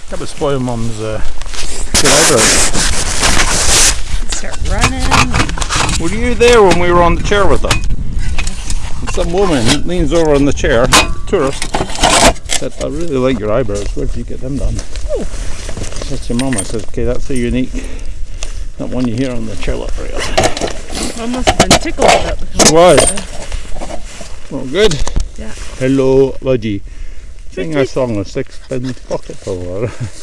That was spoil Mum's good eyebrows. Start running. Were you there when we were on the chair with them? And some woman leans over on the chair, tourist, said, I really like your eyebrows, where did you get them done? Oh. That's your mum. I said, okay, that's a unique, that one you hear on the chairlift rail. I must have been tickled about the It was. Oh, good. Yeah. Hello, Budgie. Sing our song of sixpence pocket full.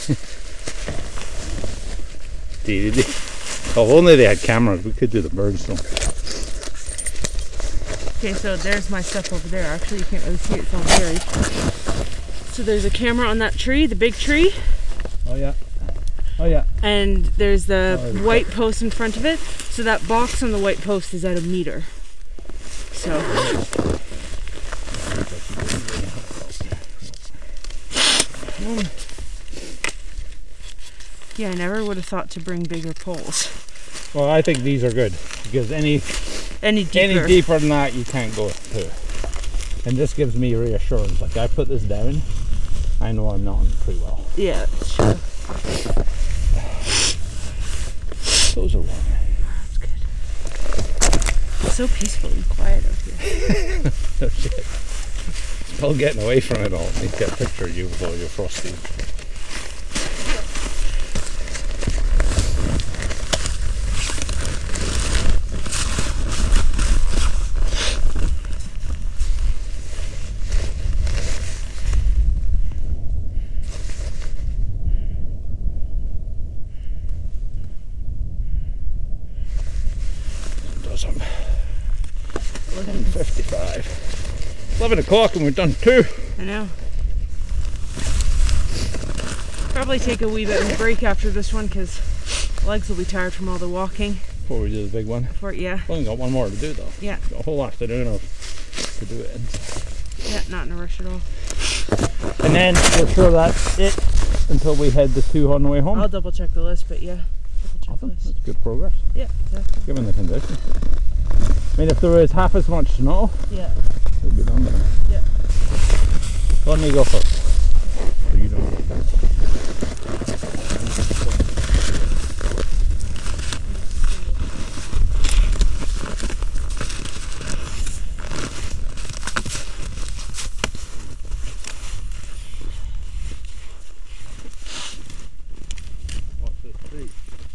If only they had cameras, we could do the birds though. Okay, so there's my stuff over there. Actually, you can't really see it, it's all buried. So there's a camera on that tree, the big tree. Oh yeah. Oh yeah. And there's the white post in front of it. So that box on the white post is at 1 meter. So. Yeah, I never would have thought to bring bigger poles. Well, I think these are good because any deeper than that you can't go to. And this gives me reassurance. Like I put this down, I know I'm not on the tree well. Yeah, that's true. Those are warm. That's good. It's so peaceful and quiet out here. No shit. Still getting away from it all. Need to get a picture of you with all your frosty. Dozen. 11:55. 11 o'clock and we've done 2. I know. Probably take a wee bit of a break after this one because legs will be tired from all the walking. Before we do the big one. Yeah. We've only got one more to do though. Yeah. Got a whole afternoon to do it in. Yeah, not in a rush at all. And then we're sure that's it until we head the 2 on the way home. I'll double check the list, but yeah. Double check the list. That's good progress. Yeah, exactly. Given the conditions. I mean, if there was half as much snow, Yeah. it'd be done better. Yeah. Let me go first. So you don't. What's this tree?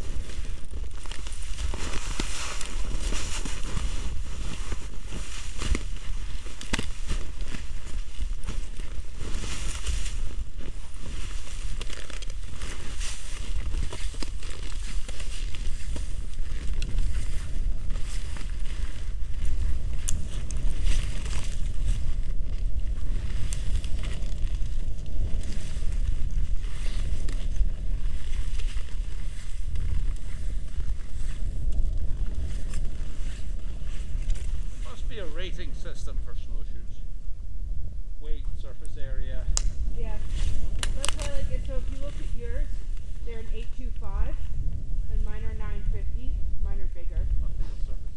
Must be a rating system for snowshoes. Weight, surface area. Yeah. That's why, like, so if you look at yours, they're an 825, and mine are 950. Mine are bigger. Must be the surface